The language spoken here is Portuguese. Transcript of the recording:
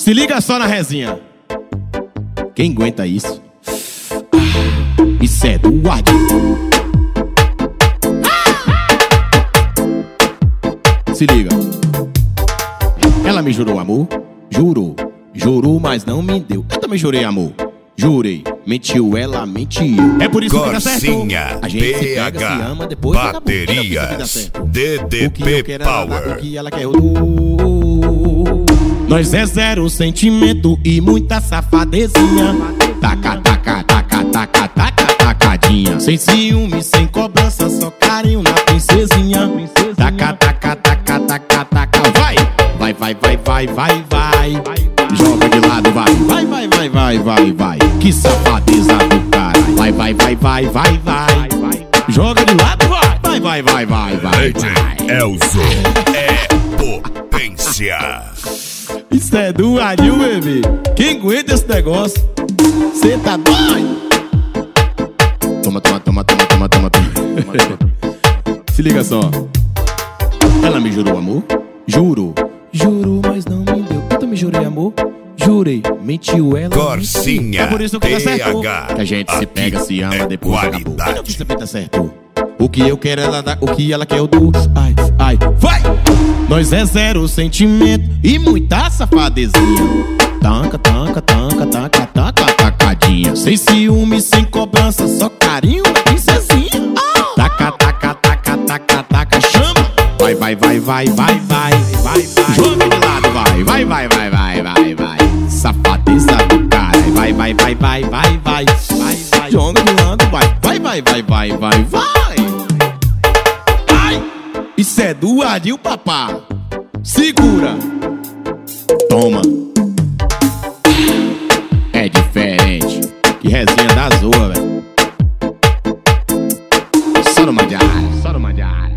Se liga só na resinha. Quem aguenta isso? Isso é do Adil. Se liga. Ela me jurou amor, jurou, jurou, mas não me deu. Eu também jurei amor, jurei, mentiu, ela mentiu. É por isso que dá certo. A gente se pega, se ama, depois baterias, DDP Power. O que ela quer, eu dou. Nós é zero sentimento e muita safadezinha. Taca, taca, taca, taca, taca, tacadinha. Sem ciúme, sem cobrança, só carinho na princesinha. Taca, taca, taca, taca, taca. Vai, vai, vai, vai, vai, vai, vai. Joga de lado, vai, vai, vai, vai, vai, vai, vai. Que safadeza do cara. Vai, vai, vai, vai, vai, vai. Joga de lado, vai, vai, vai, vai, vai, vai. Elzo é potência. Isso é do Adil, bebê. Quem aguenta esse negócio? Cê tá doido? Toma, toma, toma, toma, toma, toma, toma. Se liga só. Ela me jurou amor, jurou, jurou, mas não me deu. Eu também jurei amor, jurei, mentiu, ela Corsinha, é por isso que dá certo. Que a gente se pega, se ama, depois acabou. Não que você dá certo. O que eu quero ela dá, o que ela quer eu dou. Ai, ai, vai! Nós é zero sentimento e muita safadezinha. Tanca, tanca, tanca, tanca, tanca, tacadinha. Sem ciúme, sem cobrança, só carinho da princesinha. Taca, taca, taca, taca, taca, chama. Vai, vai, vai, vai, vai, vai, vai, vai. Joga de lado, vai, vai, vai, vai, vai, vai, vai. Safadeza do cara. Vai, vai, vai, vai, vai, vai, vai, vai. Joga de lado, vai, vai, vai, vai, vai, vai, vai. Ai, isso é do Adil, papá. Segura. Toma. É diferente. Que resenha da zoa, velho. Só no Mandiara, só no Mandiara.